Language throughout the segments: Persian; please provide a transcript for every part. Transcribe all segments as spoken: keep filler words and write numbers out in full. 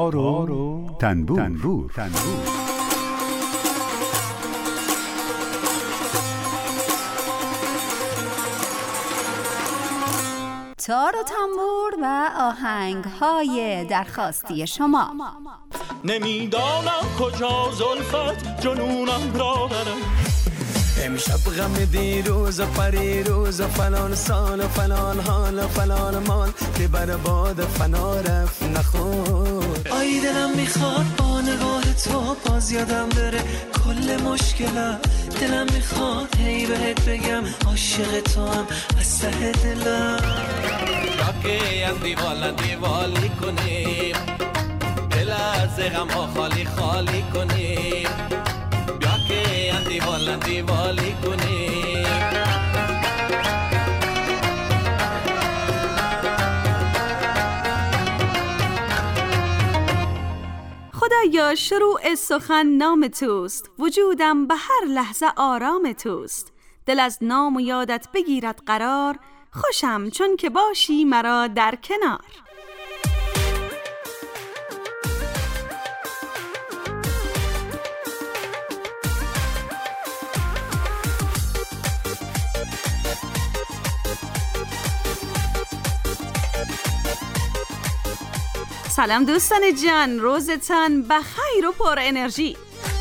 تار و تنبور, تنبور. تنبور. تار و تنبور و آهنگ‌های درخواستی شما. نمیدانم کجا زلفت جنونم را برم، امشب غم دیروز و پریروز و فلان سال و فلان حال و فلان مال که بر باد فنا رفت نخور. آی دلم میخواد با نگاه تو باز یادم بره کل مشکلم، دلم میخواد هی بهت بگم عاشق تو هم از ته دلم. راکی از دیوال دیوالی کنیم، دل از غم ها خالی خالی کنیم، بیا که از دیوال دیوالی کنیم. خدایا شروع سخن نام توست، وجودم به هر لحظه آرام توست. دل از نام و یادت بگیرد قرار، خوشم چون که باشی مرا در کنار. سلام دوستان جان، روزتان بخیر و پر انرژی.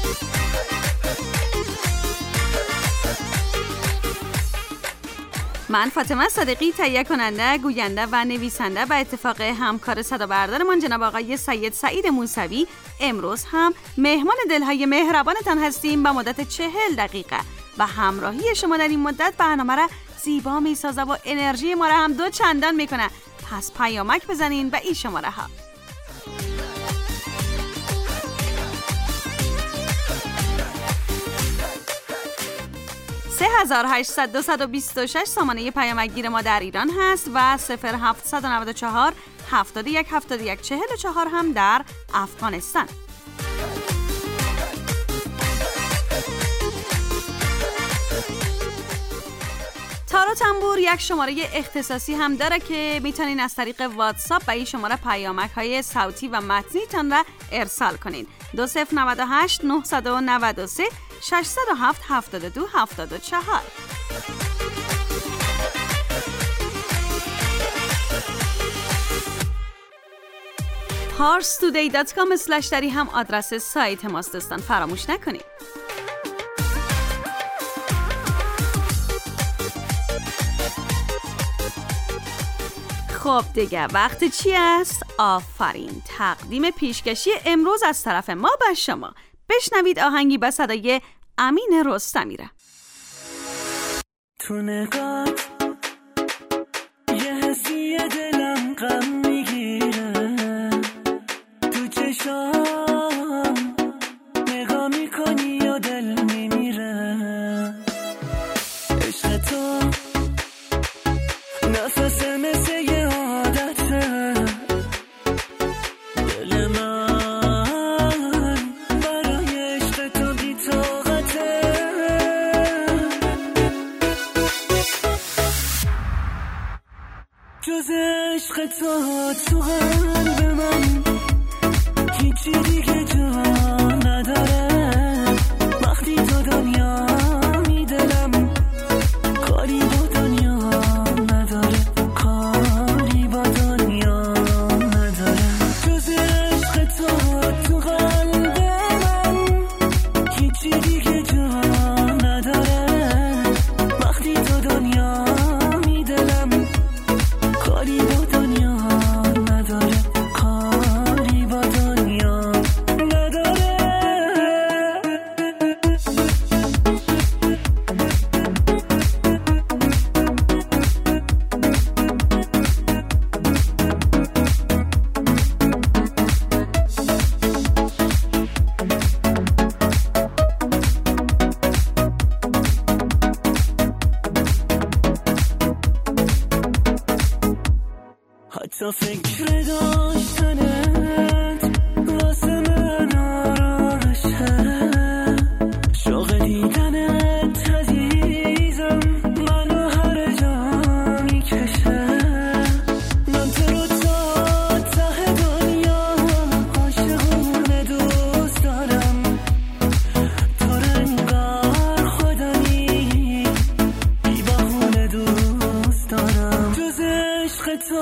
من فاطمه صادقی، تهیه کننده، گوینده و نویسنده و اتفاق همکار صدابردارمان جناب آقای سید سعید موسوی، امروز هم مهمان دلهای مهربانتان هستیم با مدت چهل دقیقه و همراهی شما در این مدت برنامه را زیبا میسازه و انرژی ما را هم دو چندان میکنه. پس پیامک بزنین به این شماره ها: سه هزار و هشتصد و بیست و شش سامانه پیامک گیر ما در ایران هست و صفر هفتصد و نود و چهار هفتاد و یک هفتاد و یک چهل و چهار هم در افغانستان. تار و تنبور یک شماره اختصاصی هم داره که میتونین از طریق واتساپ به این شماره پیامک های صوتی و متنی تان را ارسال کنین. دو صفر نود و هشت نهصد و نود و سه ششصد و هفت هفتاد و دو هفتاد و چهار. پارس تودی دات کام اسلش دری هم آدرس سایت ماست دوستان، فراموش نکنید. خب دیگه وقت چی است؟ آفرین، تقدیم پیشکشی امروز از طرف ما به شما. بشنوید آهنگی به صدای امین رستمی را. تو نگات یه حسی دلم غم میگیره، تو چشام نگاه میکنی یا دل میمیره، عشق تو نفس مثل یه عادته، دل من برای عشق تو بی طاقته، جز عشق تو تو قلب من هیچی دیگه جا نداره، وقتی تو دنیا می دلم کاری با دنیا نداره، کاری با دنیا نداره، جز عشق تو تو قلب من هیچی دیگه جا نداره، وقتی تو دنیا می دلم کاری با دنیا نداره، کاری با دنیا نداره. حتی فکر داشتنت واسه من آرامشه، شوق دیدنت عزیزم منو هر جا میکشه، من تو رو تا ته دنیا عاشق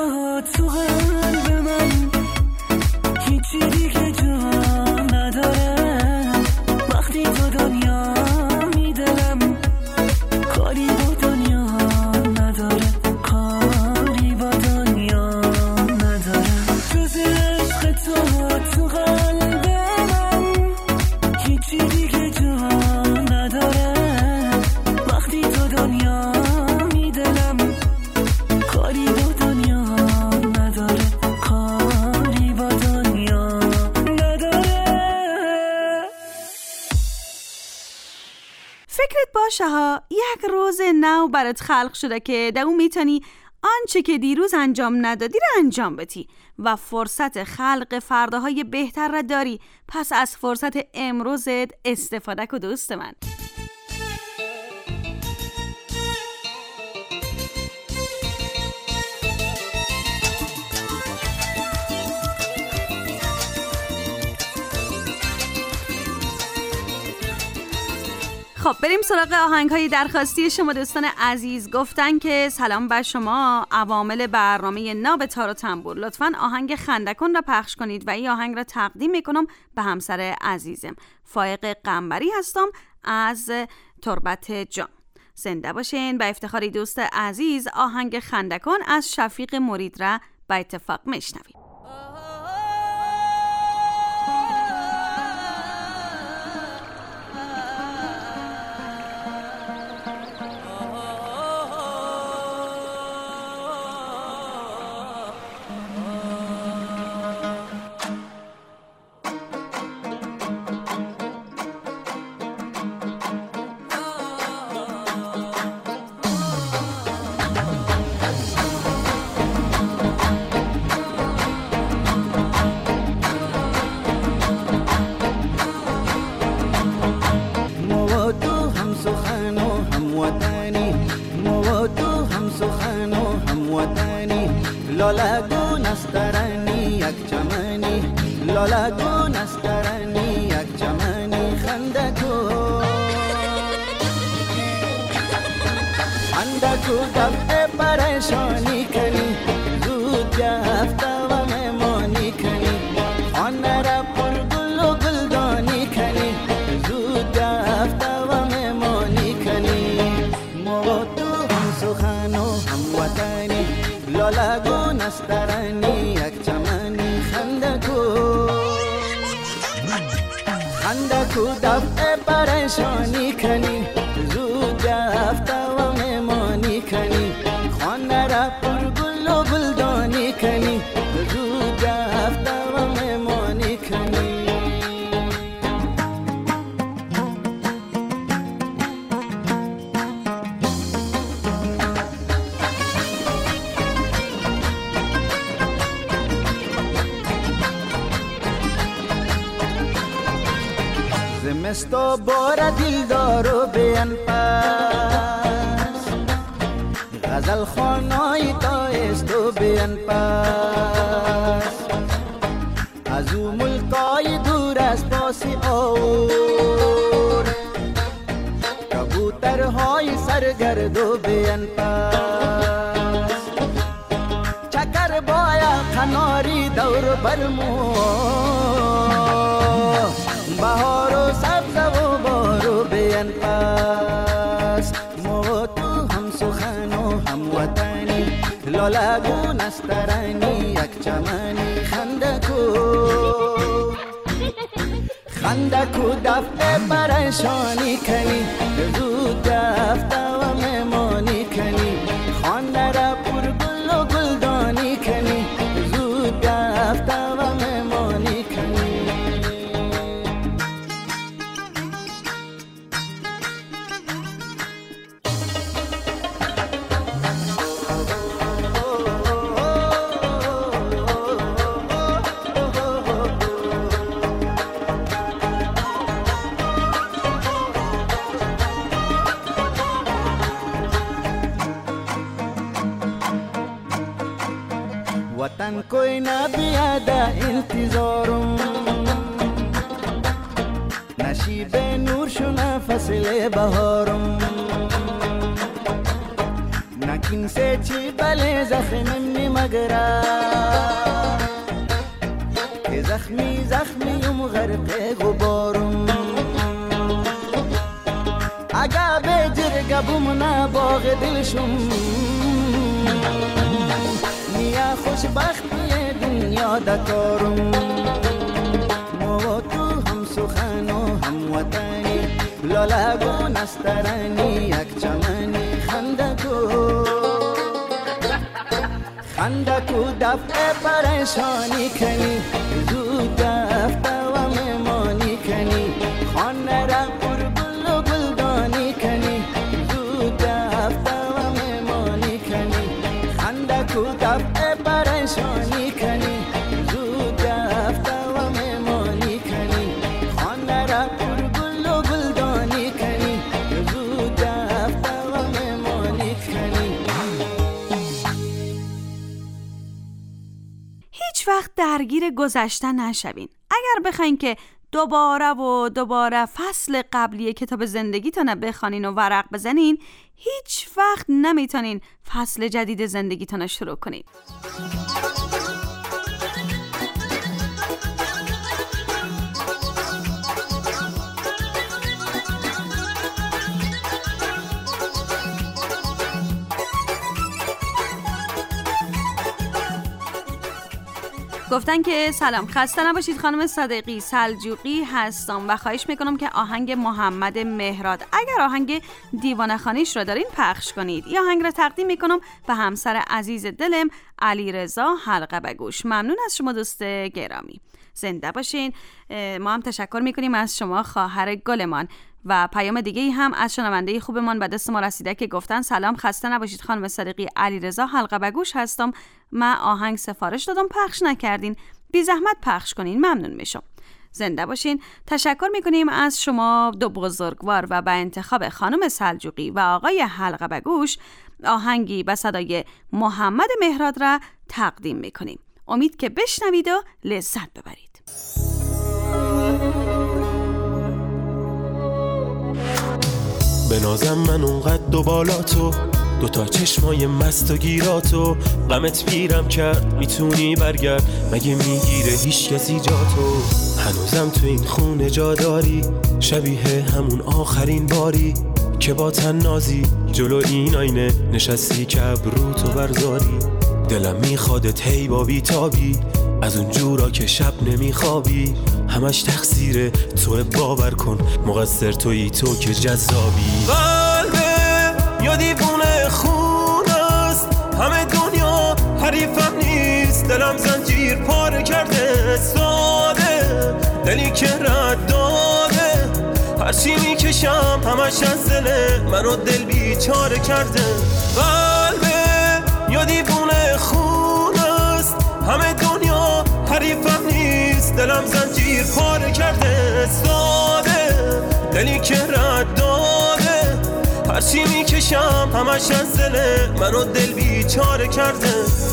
تو تو قلب من هیچی دیگه جا نداره وقتی تو دنیا میدلم کاری با دنیا نداره کاری با دنیا نداره جز عشق تو تو قلب من هیچی دیگه جا نداره وقتی تو دنیا میدلم کاری با دنیا نداره کاری با دنیا نداره. فکرت باشه ها یک روز نو برات خلق شده که در اون میتونی آنچه که دیروز انجام ندادی رو انجام بدی و فرصت خلق فرداهای بهتر را داری. پس از فرصت امروزت استفاده کن دوست من. خب بریم سراغ آهنگ‌های درخواستی شما دوستان عزیز. گفتن که سلام بر شما عوامل برنامه ناب تار و تنبور، لطفاً آهنگ خندکن را پخش کنید و این آهنگ را تقدیم میکنم به همسر عزیزم. فائق قنبری هستم از تربت جان. زنده باشین. به افتخار دوست عزیز آهنگ خندکن از شفیق مرید را به اتفاق میشنوید. لالا نسترانی یک چمنی لالا نسترانی یک چمنی خندکو خندکو دفع پریشانی کنی زود جفته و مهمانی کنی خانه را پر گل و گلدانی کنی زود جفته و مهمانی کنی ما تو هم سخن و هم وطنی لالا نسترانی یک چمنی خندکو خندکو دفع پریشانی کنی زود جفته و مهمانی کنی خانه را پر گل و گلدانی کنی زود جفته و مهمانی کنی. زمستو بار دل دارو بیان پس غزل خانای تا استو بیان پس از او ملکای دور از پاسی اور کبوترهای سرگردو بیان پس چکر بایا کناری دور برمو بهار و سبز و بارو بیان پس ما تو هم سخن و هم وطنی لالا نسترانی یک چمنی خندکو خندکو دفع پریشانی کنی زود دفته و مهمانی کنی خانه را پر گل و گلدانی کنی زود دفته و مهمانی کنی. वतन कोई ना बियादा इंतजारुम नशीब नूर शुना फसले बहारुम न Sakin se chi bale zakhmi mi magara ke zakhmi zakhmi um gharqe gubarum aga be jirgabum na bagh dilshum niya خوشبختی دنیا دکارم ما و تو هم سخن و هم وطنی لالگو نسترنی یک چمنی خندکو خندکو دفع پریشانی کنی زود دفع و مهمانی کنی خانه را پر گل و گلدانی کنی زود دفع و مهمانی کنی خندکو دفع پریشانی کنی زود دفع و مهمانی کنی خانه را پر گل و گلدانی کنی زود دفع و مهمانی کنی. هیچ وقت درگیر گذشته نشوین. اگر بخواین که دوباره و دوباره فصل قبلی کتاب زندگیتون بخوانین و ورق بزنین، هیچ وقت نمیتونین فصل جدید زندگیتون رو شروع کنین. گفتن که سلام، خسته نباشید خانم صادقی، سلجوقی هستم و خواهش میکنم که آهنگ محمد مهراد اگر آهنگ دیوانه خانیش رو دارین پخش کنید. این آهنگ رو تقدیم میکنم به همسر عزیز دلم علیرضا حلقه به گوش. ممنون از شما دوست گرامی، زنده باشین. ما هم تشکر میکنیم از شما خواهر گلمان. و پیام دیگه هم از شنونده خوبمان به دست ما رسیده که گفتن سلام، خسته نباشید خانم صادقی، علیرضا حلقه به گوش هستم. من آهنگ سفارش دادم پخش نکردین، بی زحمت پخش کنین، ممنون میشم. زنده باشین. تشکر میکنیم از شما دو بزرگوار و به انتخاب خانم سلجوقی و آقای حلقه به گوش آهنگی به صدای محمد مهراد را تقدیم میکنیم. امید که بشنوید و لذت ببرید. به نازم من اونقدر دو بالاتو، دوتا چشمای مست و گیراتو، غمت پیرم کرد میتونی برگرد، مگه میگیره هیچ کسی جاتو؟ هنوزم تو این خونه جا داری، شبیه همون آخرین باری که با تنازی جلو این آینه نشستی که ابروتو برزاری. دلم میخوادت هی با بیتابی، از اون جورا که شب نمیخوابی، همش تقصیر تو، باور کن مقصر تویی تو که جذابی. قلبه یا دیوونه خون است، همه دنیا حریفم نیست، دلم زنجیر پاره کرده، ساده دلی که رد داده، هرچی میکشم همش از دل منو دل بیچاره کرده. قلبه یا دیوونه خون است، همه دنیا حریفم نیست، دلم زنجیر پاره کرده، ساده دلی که رد داده، هرچی میکشم همش از دل منو دل بیچاره کرده.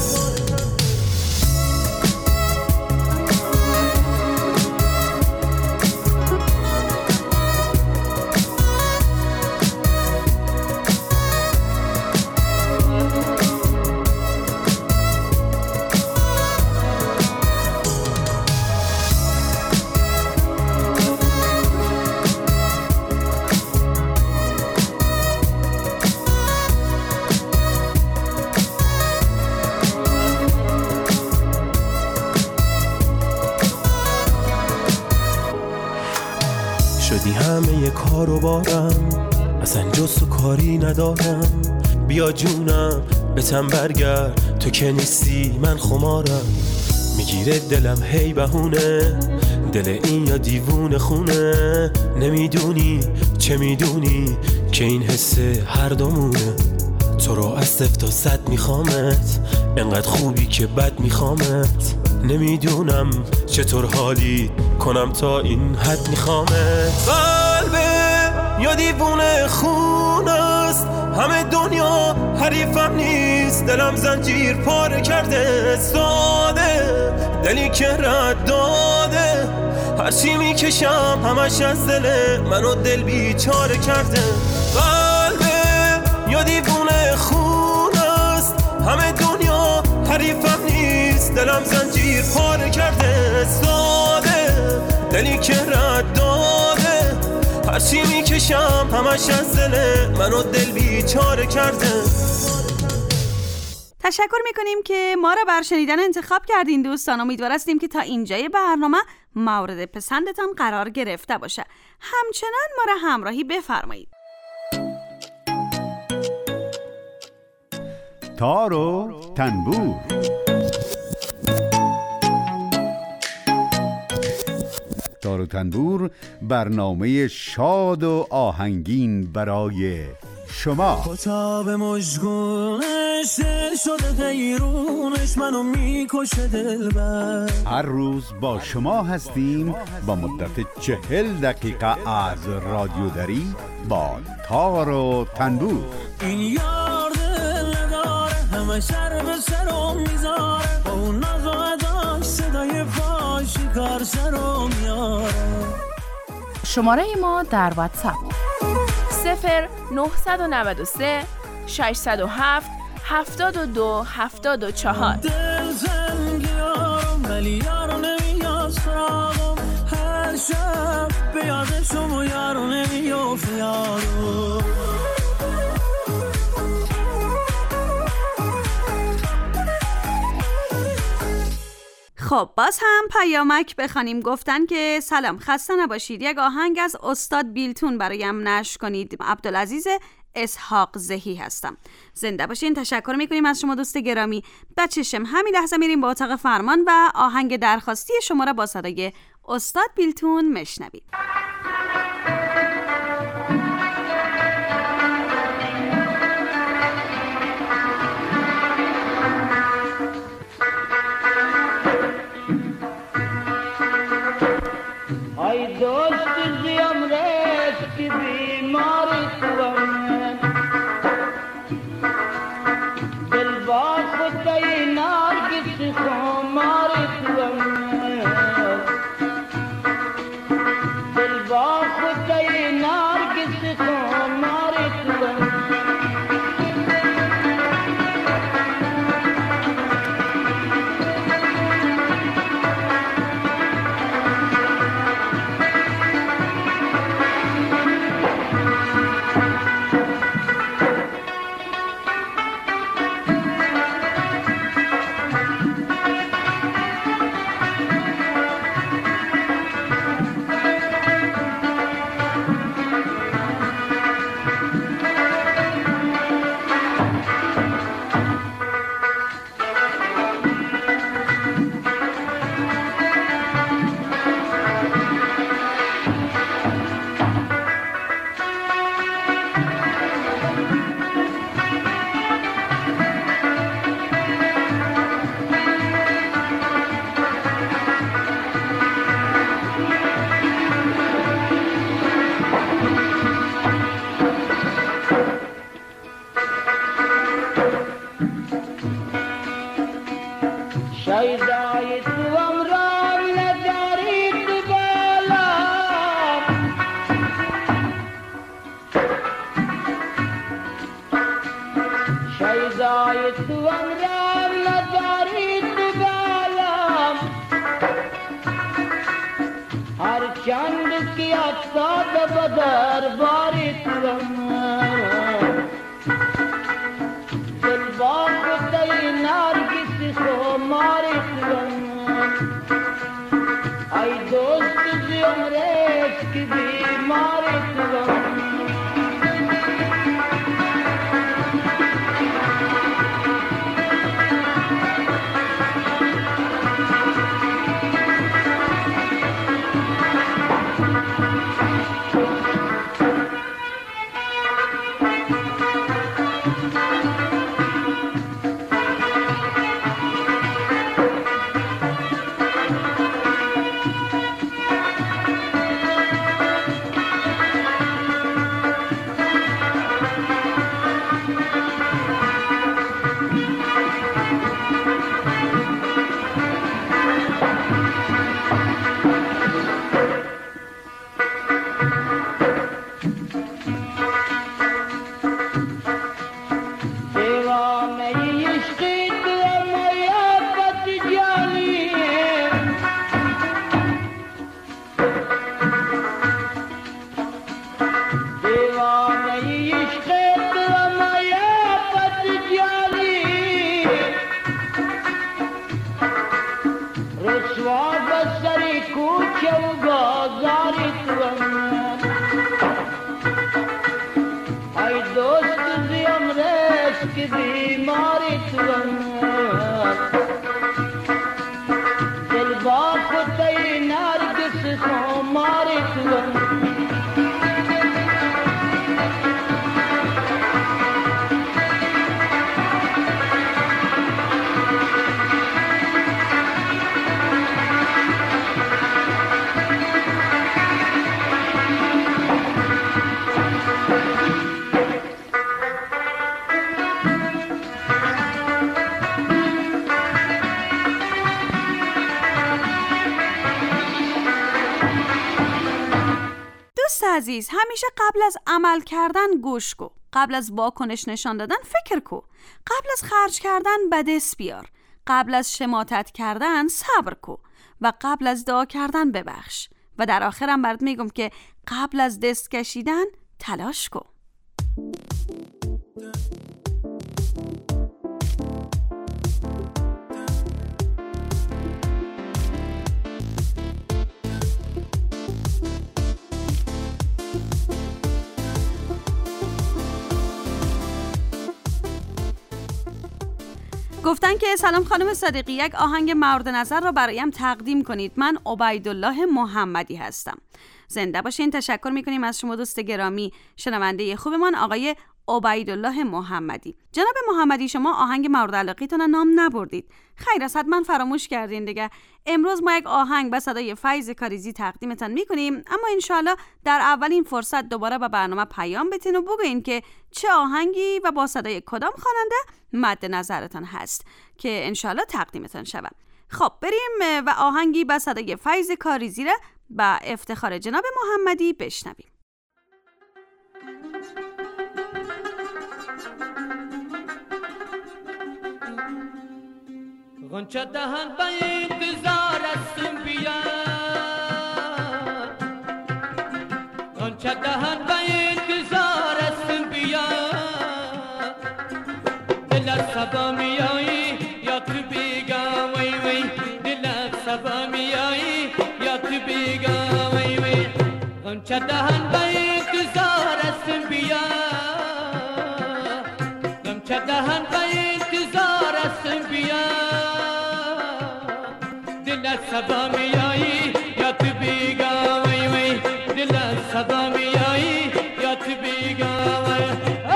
شدی همه کارو بارم، اصلا جز تو کاری ندارم، بیا جونم بتم برگرد، تو که نیستی من خمارم، میگیره دلم هی بهونه، دل این یا دیوونه خونه، نمیدونی چه میدونی که این حسه هر دومونه، تو رو از صفر تا صد میخوامت، انقدر خوبی که بد میخوامت، نمیدونم چطور حالی کنم تا این حد میخوامت. قلبه یا دیوونه خون است، همه دنیا حریفم نیست، دلم زنجیر پاره کرده، ساده دلی که رد داده، هرچی میکشم همش از دل منو دل بیچاره کرده. قلبه یا دیوونه خون حریفم نیست، دلم زنجیر پاره کرده، ساده دلی که رد داده، هرچی میکشم همش از دل منو دل بیچاره کرده. تشکر میکنیم که ما را بر شنیدن انتخاب کردین دوستان. امیدوار هستیم که تا اینجای برنامه مورد پسندتان قرار گرفته باشه. همچنان ما را همراهی بفرمایید. تار و تنبور. تار و تنبور برنامه شاد و آهنگین برای شما. کتاب مژگونش دل شده غیرونش منو میکشه دلبر. هر روز با شما هستیم با مدت چهل دقیقه از رادیو دری با تار و تنبور. این یار دل نداره همه سر به سرم میذاره، با اون ناز و اداش صدای فاشی کار سرم میاره. شماره ما در واتساپ صفر نه نه سه شش صفر هفت هفتاد و دو هفتاد و چهار. دل زنگی یارم ولی یارو نمیاد سراغم، هر شب به یادشم و یارو نمیافت یارو. خب باز هم پیامک بخوانیم. گفتن که سلام، خسته نباشید، یک آهنگ از استاد بیلتون برایم نشر کنید. عبدالعزیز اسحاق زهی هستم. زنده باشین. تشکر میکنیم از شما دوست گرامی. بچشم همین لحظه میریم با اتاق فرمان و آهنگ درخواستی شما را با صدای استاد بیلتون مشنوید. ای دوست زیم رست کی بیماری توام، دل با خودی نرگس خماری توام، دل با خودی نرگس خماری توام. شیدای توام را ندارید بالا، شیدای توام را ندارید بالا، هر چند که افتاد به درباری توام، دل با خودی نرگس خماری توام. ای دوست زیم رست کی بیماری توام. की बीमारी तुम दिल बाप तई नरगिस को मारी तुम عزیز، همیشه قبل از عمل کردن گوش کو، قبل از واکنش نشان دادن فکر کو، قبل از خرج کردن به دست بیار، قبل از شماتت کردن صبر کو و قبل از دعا کردن ببخش. و در آخرم برات میگم که قبل از دست کشیدن تلاش کو. گفتن که سلام خانم صادقی، یک آهنگ مورد نظر را برایم تقدیم کنید. من عبیدالله محمدی هستم. زنده باشین. تشکر میکنیم از شما دوست گرامی شنونده خوبمان آقای عبیدالله محمدی. جناب محمدی، شما آهنگ مورد علاقیتون را نام نبردید. خیر است، حتما فراموش کردین دیگه. امروز ما یک آهنگ به صدای فیض کاریزی تقدیمتان میکنیم، اما انشالله در اولین فرصت دوباره به برنامه پیام بتین و بگوین که چه آهنگی و با صدای کدام خواننده مد نظرتان هست که انشالله تقدیمتان شود. خب بریم و آهنگی به صدای فیض کاریزی را با افتخار جناب محمدی بشنویم. غنچه دهن به انتظار استم بیا، غنچه دهن به انتظار استم بیا، دل سبا میایی یا تو بیگا وی وی، دل سبا میایی یا تو بیگا وی وی، غنچه دهن به انتظار استم بیا، غنچه دهن به انتظار استم بیا، سبا میایی یا تو بیگا وی وی، دل سبا میایی یا تو بیگا وی.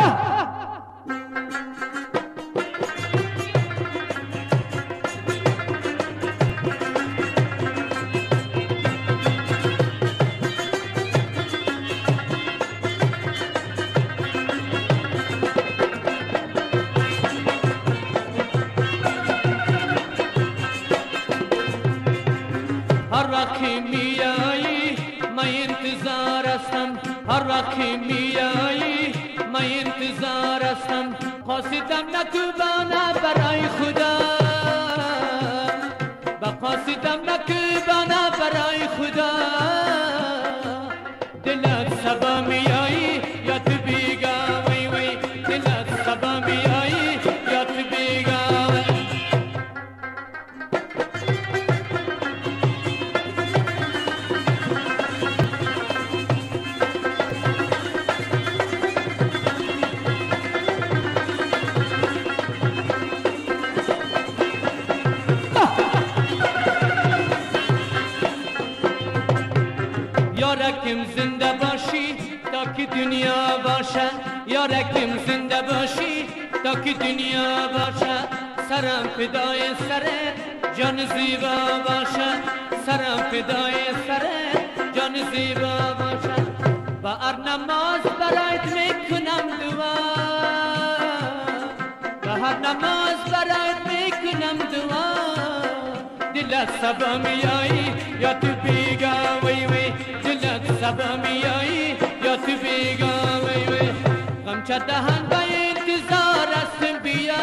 هر وقت میایی من انتظار هستم، قاصدم نکوبانه برای خدا، با قاصدم نکوبانه برای خدا، دلت سبا میایی یا تو بیگا وی وی، دلت سبا میایی یا تو بیگا وی. یارکم زنده باشی تا که دنیا باشه، یارکم زنده باشی تا که دنیا باشه، سرم فدای سرت جان زیبا باشه، سرم فدای سرت جان زیبا باشه، با هر نماز برایت میکنم دعا، با هر نماز برایت میکنم دعا، دلت سبا میایی یا تو بیگا وی وی، دلت سبا میایی یا تو بیگا وی وی، غمچه دهن به انتظار استم بیا،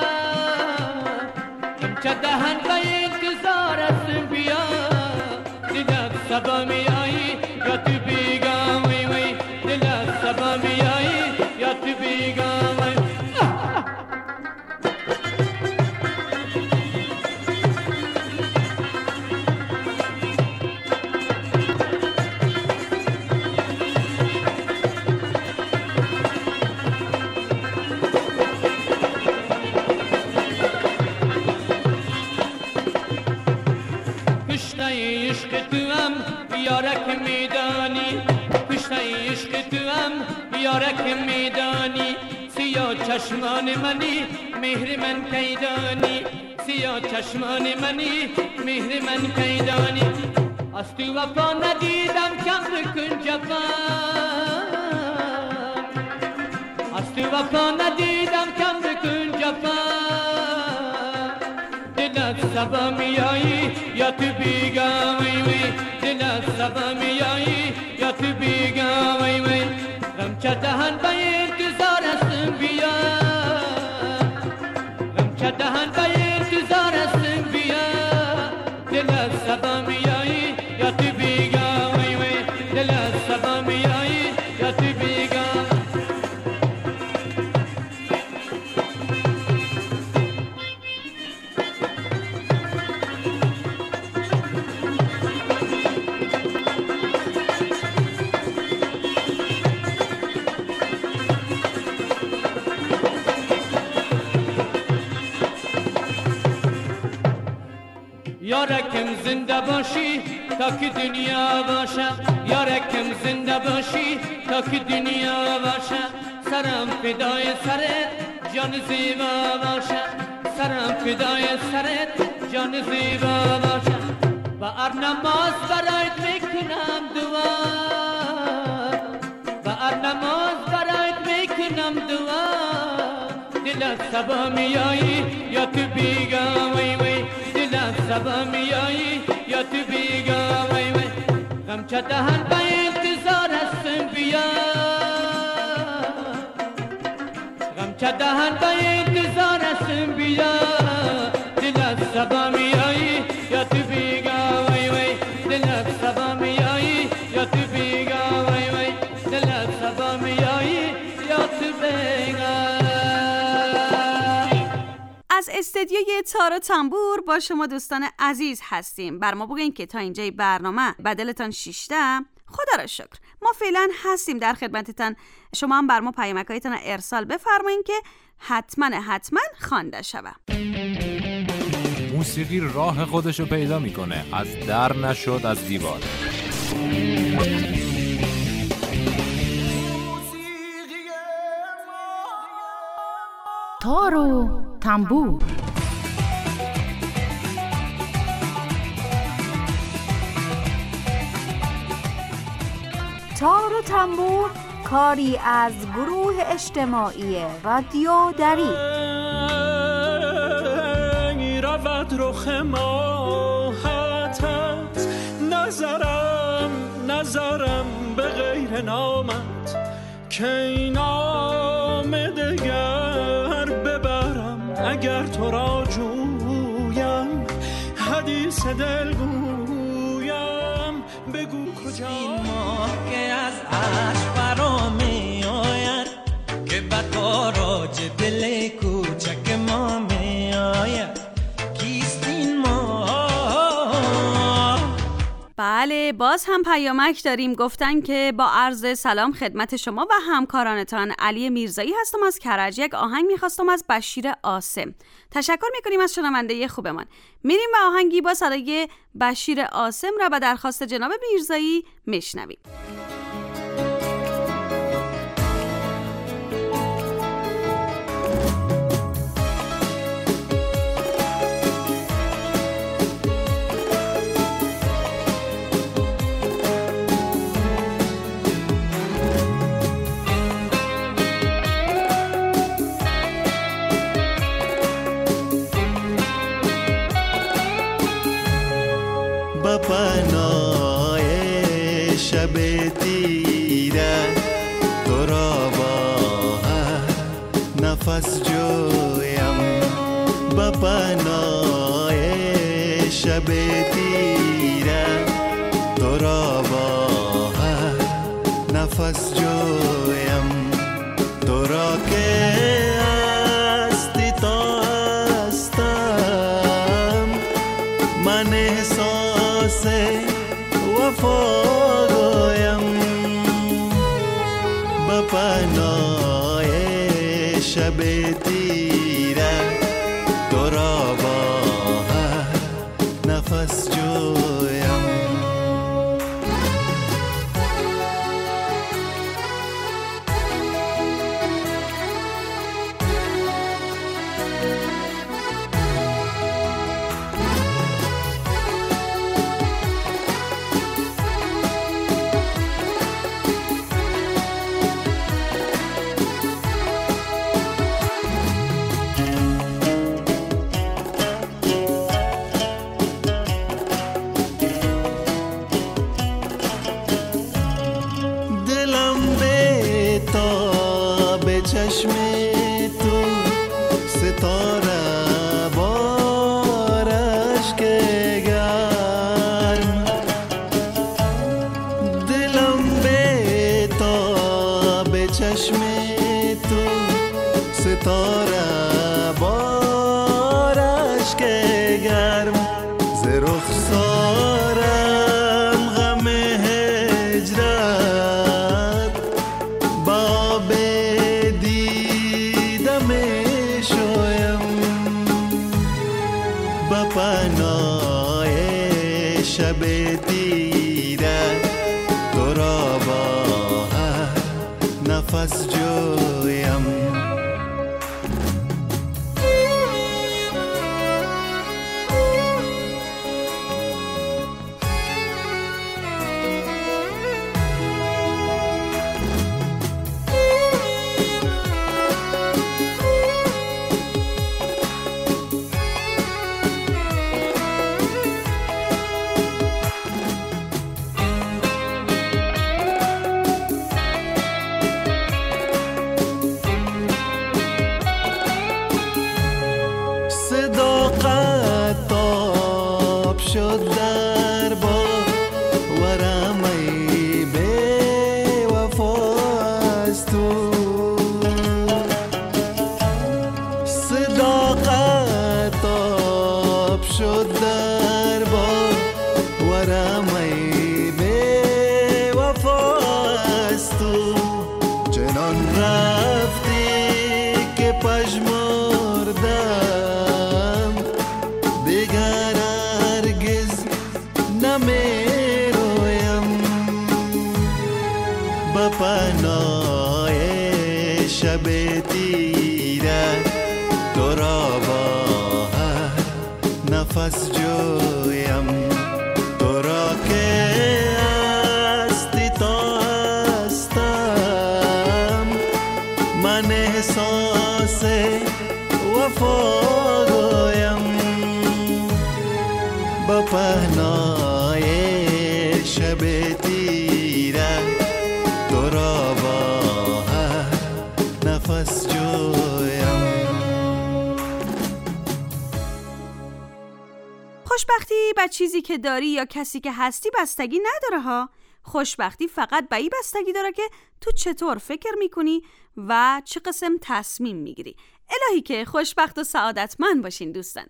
غمچه دهن به انتظار استم بیا، دلت سبا میایی یا تو بیگا وی وی، دلت سبا میایی یا تو بیگا وی. یارک میدانی کشته عشق تو هم یارک میدانی سیاه چشمان منی مهر من کیدانی سیاه چشمان منی مهر من کیدانی از تو وفا ندیدم کم بکن جفان از تو وفا ندیدم کم بکن جفان دلت سبا میایی یا تو بیگا وی وی دلت سبا میایی یا تو بیگا وی وی غم چه دهن به انتظار هستم بیا غم چه دهن به انتظار هستم بیا دلت سبا میایی یا تو بیگا وی وی دلت سبا میایی یا تو بیگا یارکم زنده باشی تا که دنیا باشه یارکم زنده باشی تا که دنیا باشه سرم فدای سرت جان زیبا باشه سرم فدای سرت جان زیبا باشه و ار نماز برایت میکنم دعا و ار نماز برایت میکنم دعا دلت سبا میایی یا تو بیگا وی وی دلت سبا میایی یا تو بیگا وی وی غم چه دهن به انتظار هستم بیا غم چه دهن به انتظار هستم بیا دلت سبا میایی یا تو بیگا وی وی دلت سبا میایی یا تو بیگا وی وی دلت سبا میایی یا تو بیگا. از استدیوی تار و تنبور با شما دوستان عزیز هستیم. بر ما بگین که تا اینجای برنامه بدلتان شیشته. خدا را شکر ما فعلا هستیم در خدمتتان. شما هم بر ما پیامکایتان ارسال بفرمایین که حتما حتما خوانده شود. موسیقی راه خودشو پیدا میکنه، از در نشد از دیوار. تار و تنبور. تار و تنبور کاری از گروه اجتماعی رادیو دری. رود رخ ماهتت نظرم نظرم به غیر نامت که این نام دگر ببرم اگر تو را جویم حدیث دل گویم بگو کجا این ماه که از عشق برا می آید که به تاراج دل کوچک ما می آید. بله باز هم پیامک داریم. گفتن که با عرض سلام خدمت شما و همکارانتان علی میرزایی هستم از کرج. یک آهنگ میخواستم از بشیر عاصم. تشکر میکنیم از شنونده خوبمان. میریم و آهنگی با صدای بشیر عاصم را به درخواست جناب میرزایی میشنویم. پناه شب تیره تو را با نفس جویم با پناه شب تیره تو را با نفس جویم تو را که هستی تا هستم من احساس وفا گویم به پناه شب تیره تو را با نفس جویم. ستاره بارش که گرم ز رخسارم غم هجرت با بدیدم شویم با پناه شب تیره تو را با نفس جویم نفس جویم تو را که هستی تا هستم من احساس وفا گویم با پهنای شب تیره تو را با نفس جویم. خوشبختی به چیزی که داری یا کسی که هستی بستگی نداره ها. خوشبختی فقط به این بستگی داره که تو چطور فکر میکنی و چه قسم تصمیم میگیری. الهی که خوشبخت و سعادتمند باشین دوستان.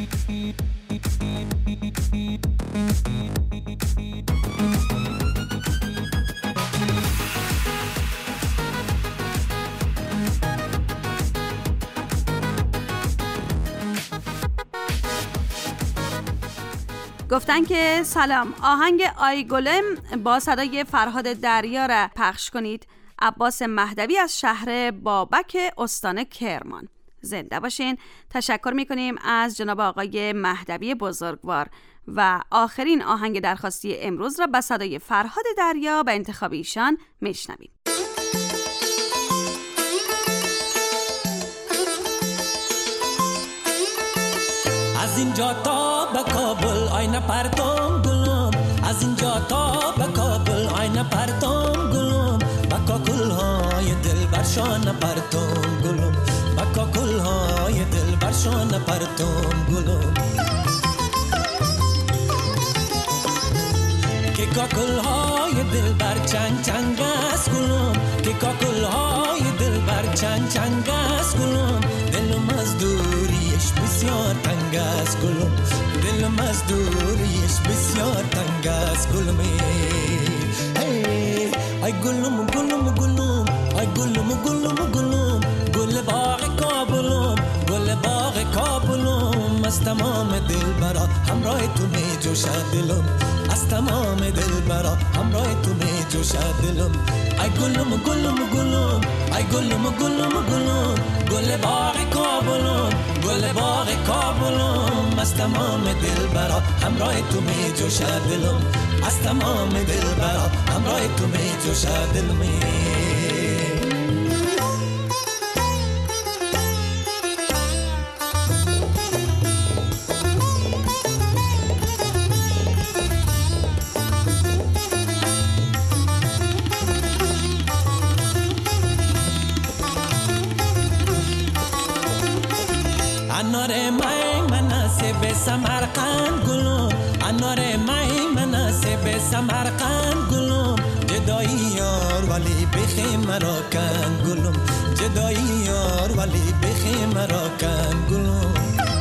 گفتن که سلام، آهنگ آی گلم با صدای فرهاد دریا را پخش کنید. عباس مهدوی از شهر بابک استان کرمان. زنده باشین. تشکر میکنیم از جناب آقای مهدوی بزرگوار. و آخرین آهنگ درخواستی امروز را با صدای فرهاد دریا به انتخاب ایشان میشنویم. از اینجا تا به کابل آینه پرتم گلم، از اینجا تا به کابل آینه پرتم گلم، با کاکل های دل برشان پرتم گلم، با کاکل های دل برشان پرتم گلم، که کاکل های دل بر چنگ چنگ است گلم، که کاکل های دل بر چنگ چنگ است گلم، دلم از دوریش بسیار تنگ است گلم، دلم از دوریش بسیار تنگ است گلم. ای گلم گلم گلم، ای گلم گلم گلم، گل باغ کابلم، گل باغ کابلم، از تمام دل برا همراه تو می جوشد دلم، از تمام دل برا همراه تو می جوشد دلم. ای گلم گلم گلم، ای گلم گلم گلم، گل باغ کابلم، گل باغ کابلم، از تمام دل برا همراه تو می جوشد دلم، از تمام دل برا همراه تو می جوشد دلم. انار مای مناسب سمرقند گلم، انار مای مناسب سمرقند گلم، جدایی یار ولی بخی مرا کند گلم، جدایی یار ولی نراکن گلوم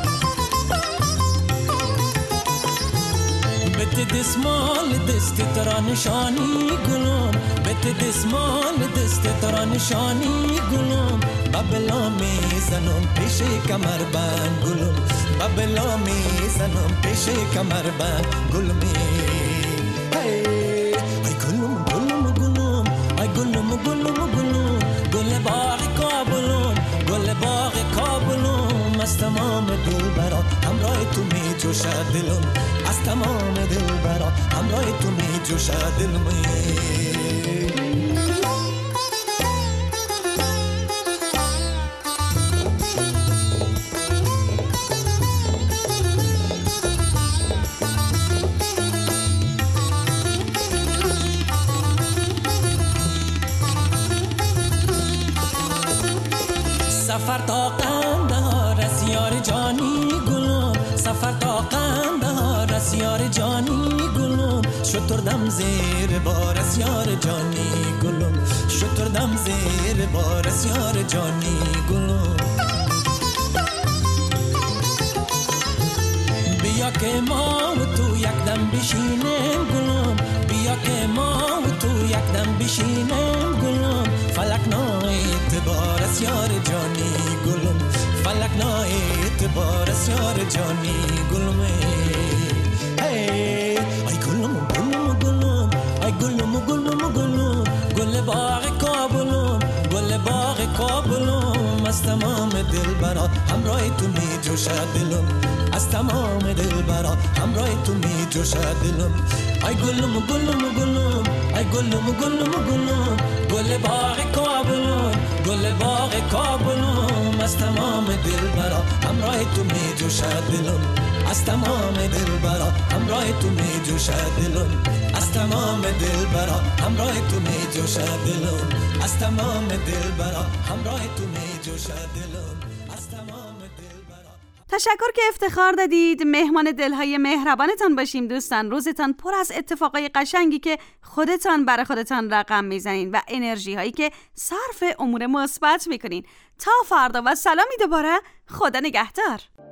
بت دسمال دست ترا نشانی گلوم بت دسمال دست ترا نشانی گلوم بابلا میزنم پیش کمر بند گلوم بابلا میزنم پیش کمر بند گلومی ای گلوم گلوم گلوم ای گلوم گلوم گلوم گل باغ کابلم گل باغ کابلم از تمام دل برا همراه تو می جوشد دلم از تمام دل برا همراه تو می جوشد دلم سفر تا قندهار از یار جانی گلم سفر تا قندهار از یار جانی گلم شتردم زیر بار از یار جانی گلم شتردم زیر بار از یار جانی گلم بیا که ما و تو یک دم بشینیم گلم بیا که ما و تو یک دم بشینیم گلم فلک نا اعتبار از یار جانی گلم فلک نا اعتبار از یار جانی گلم ای گلم گلم گلم ای گلم گلم گلم گل باغ کابلم گل باغ کابلم از تمام دل برا همراه تو می جوشد دلم از تمام دل برا همراه تو می جوشد دلم ای گلم گلم گلم ای گلم گلم گلم گل باغ کابلم گل باغ کابلم از تمام دل برا همراه تو می جوشد دلم از تمام دل برا همراه تو می جوشد دلم از تمام دل برا همراه تو می جوشد دلم از تمام دل برا همراه تو می جوشد دلم از تمام دل برا. تشکر که افتخار دادید مهمان دلهای مهربانتان باشیم دوستان. روزتان پر از اتفاقای قشنگی که خودتان برای خودتان رقم میزنین و انرژی هایی که صرف امور مثبت میکنین. تا فردا و سلامی دوباره، خدا نگهدار.